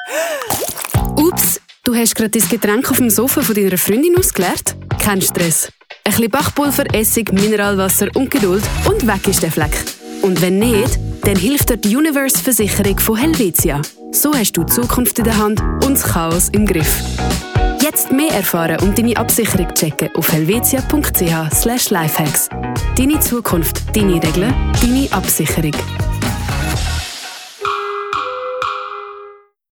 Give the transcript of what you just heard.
Ups, du hast gerade dein Getränk auf dem Sofa von deiner Freundin ausgeleert? Kein Stress. Ein bisschen Backpulver, Essig, Mineralwasser und Geduld und weg ist der Fleck. Und wenn nicht, dann hilft dir die Universe-Versicherung von Helvetia. So hast du die Zukunft in der Hand und das Chaos im Griff. Jetzt mehr erfahren und deine Absicherung checken auf helvetia.ch/lifehacks. Deine Zukunft, deine Regeln, deine Absicherung.